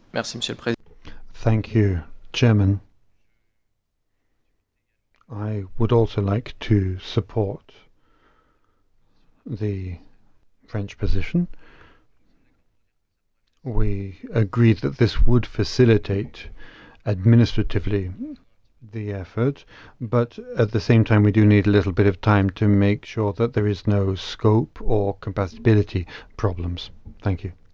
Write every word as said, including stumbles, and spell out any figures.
Merci, Monsieur le Président. Thank you, Chairman. I would also like to support the French position. We agreed that this would facilitate administratively the effort, but at the same time we do need a little bit of time to make sure that there is no scope or compatibility problems. Thank you.